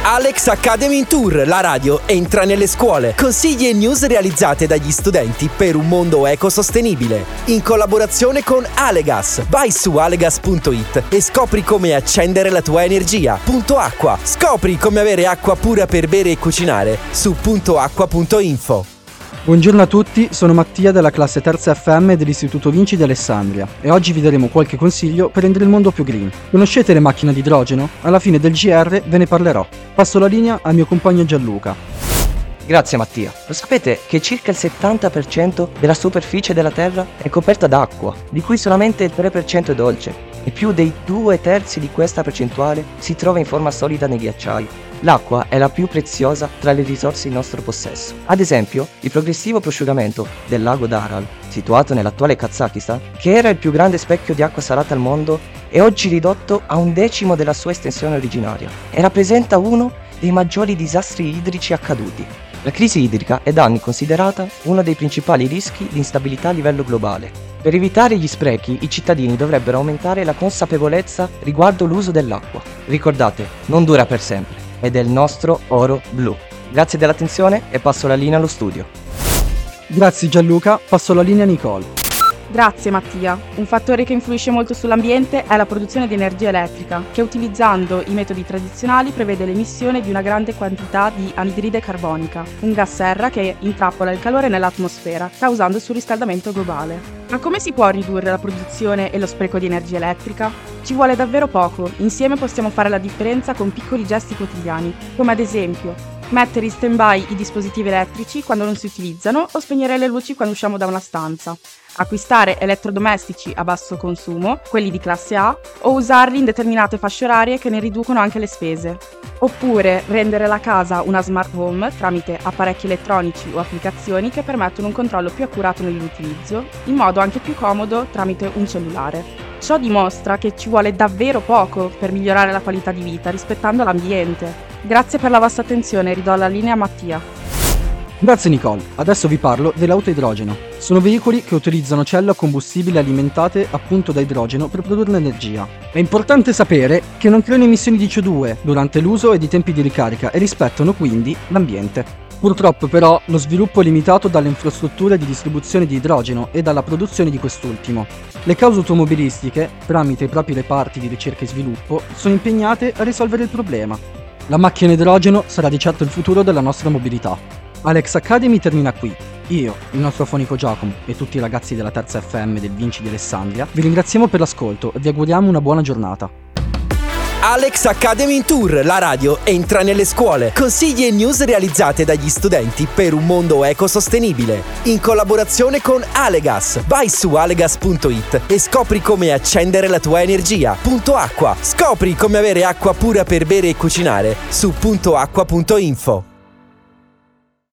Alex Academy in Tour, la radio entra nelle scuole. Consigli e news realizzate dagli studenti per un mondo ecosostenibile. In collaborazione con Alegas. Vai su alegas.it e scopri come accendere la tua energia. Punto Acqua. Scopri come avere acqua pura per bere e cucinare su puntoacqua.info. Buongiorno a tutti, sono Mattia della classe terza FM dell'Istituto Vinci di Alessandria e oggi vi daremo qualche consiglio per rendere il mondo più green. Conoscete le macchine di idrogeno? Alla fine del GR ve ne parlerò. Passo la linea al mio compagno Gianluca. Grazie Mattia. Lo sapete che circa il 70% della superficie della Terra è coperta d'acqua, di cui solamente il 3% è dolce, e più dei 2/3 di questa percentuale si trova in forma solida nei ghiacciai. L'acqua è la più preziosa tra le risorse in nostro possesso. Ad esempio, il progressivo prosciugamento del lago d'Aral, situato nell'attuale Kazakistan, che era il più grande specchio di acqua salata al mondo, è oggi ridotto a 1/10 della sua estensione originaria e rappresenta uno dei maggiori disastri idrici accaduti. La crisi idrica è da anni considerata uno dei principali rischi di instabilità a livello globale. Per evitare gli sprechi, i cittadini dovrebbero aumentare la consapevolezza riguardo l'uso dell'acqua. Ricordate, non dura per sempre, ed è il nostro oro blu. Grazie dell'attenzione e passo la linea allo studio. Grazie Gianluca, passo la linea a Nicole. Grazie Mattia. Un fattore che influisce molto sull'ambiente è la produzione di energia elettrica, che utilizzando i metodi tradizionali prevede l'emissione di una grande quantità di anidride carbonica, un gas serra che intrappola il calore nell'atmosfera, causando il surriscaldamento globale. Ma come si può ridurre la produzione e lo spreco di energia elettrica? Ci vuole davvero poco, insieme possiamo fare la differenza con piccoli gesti quotidiani, come ad esempio mettere in stand-by i dispositivi elettrici quando non si utilizzano o spegnere le luci quando usciamo da una stanza. Acquistare elettrodomestici a basso consumo, quelli di classe A, o usarli in determinate fasce orarie che ne riducono anche le spese. Oppure rendere la casa una smart home tramite apparecchi elettronici o applicazioni che permettono un controllo più accurato nell'utilizzo, in modo anche più comodo tramite un cellulare. Ciò dimostra che ci vuole davvero poco per migliorare la qualità di vita rispettando l'ambiente. Grazie per la vostra attenzione, ridò la linea a Mattia. Grazie Nicole, adesso vi parlo dell'auto a idrogeno. Sono veicoli che utilizzano celle a combustibile alimentate appunto da idrogeno per produrre energia. È importante sapere che non creano emissioni di CO2 durante l'uso e di tempi di ricarica e rispettano quindi l'ambiente. Purtroppo però lo sviluppo è limitato dalle infrastrutture di distribuzione di idrogeno e dalla produzione di quest'ultimo. Le cause automobilistiche, tramite i propri reparti di ricerca e sviluppo, sono impegnate a risolvere il problema. La macchina a idrogeno sarà di certo il futuro della nostra mobilità. Alex Academy termina qui. Io, il nostro fonico Giacomo e tutti i ragazzi della terza FM del Vinci di Alessandria vi ringraziamo per l'ascolto e vi auguriamo una buona giornata. Alex Academy in Tour, la radio entra nelle scuole. Consigli e news realizzate dagli studenti per un mondo ecosostenibile. In collaborazione con Alegas. Vai su alegas.it e scopri come accendere la tua energia. Punto Acqua. Scopri come avere acqua pura per bere e cucinare su puntoacqua.info.